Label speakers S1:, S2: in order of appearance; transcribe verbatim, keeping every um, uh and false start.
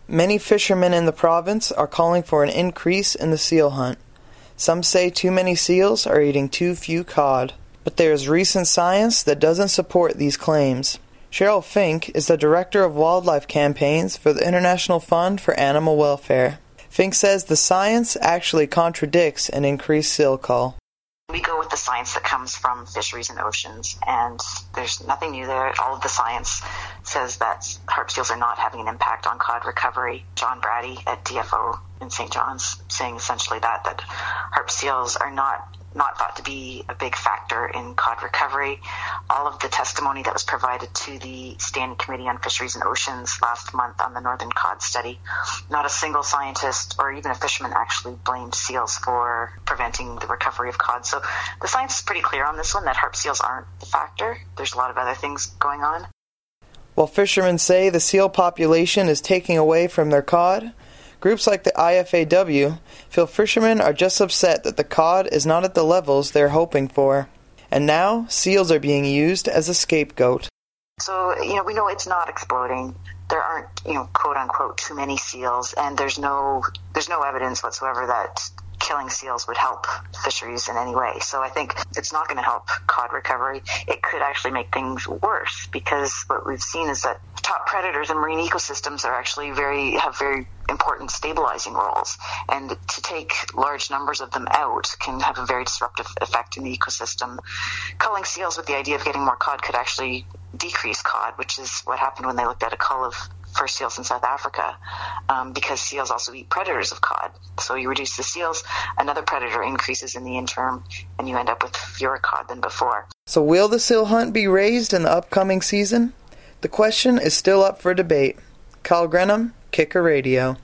S1: Many fishermen in the province are calling for an increase in the seal hunt. Some say too many seals are eating too few cod, but there is recent science that doesn't support these claims. Cheryl Fink is the Director of Wildlife Campaigns for the International Fund for Animal Welfare. Fink says the science actually contradicts an increased seal cull.
S2: We go with the science that comes from fisheries and oceans, and there's nothing new there. All of the science says that harp seals are not having an impact on cod recovery. John Brady at D F O in Saint John's saying essentially that, that harp seals are not not thought to be a big factor in cod recovery. All of the testimony that was provided to the Standing Committee on Fisheries and Oceans last month on the Northern Cod Study, not a single scientist or even a fisherman actually blamed seals for preventing the recovery of cod. So the science is pretty clear on this one, that harp seals aren't the factor. There's a lot of other things going on.
S1: While fishermen say the seal population is taking away from their cod, groups like the I F A W feel fishermen are just upset that the cod is not at the levels they're hoping for. And now, seals are being used as a scapegoat.
S2: So, you know, we know it's not exploding. There aren't, you know, quote-unquote, too many seals, and there's no there's no evidence whatsoever that killing seals would help fisheries in any way. So I think it's not going to help cod recovery. It could actually make things worse, because what we've seen is that top predators in marine ecosystems are actually very have very important stabilizing roles, and to take large numbers of them out can have a very disruptive effect in the ecosystem. Culling seals with the idea of getting more cod could actually decrease cod, which is what happened when they looked at a cull of fur seals in South Africa, um, because seals also eat predators of cod. So you reduce the seals, another predator increases in the interim, and you end up with fewer cod than before.
S1: So will the seal hunt be raised in the upcoming season? The question is still up for debate. Kyle Grenham, Kicker Radio.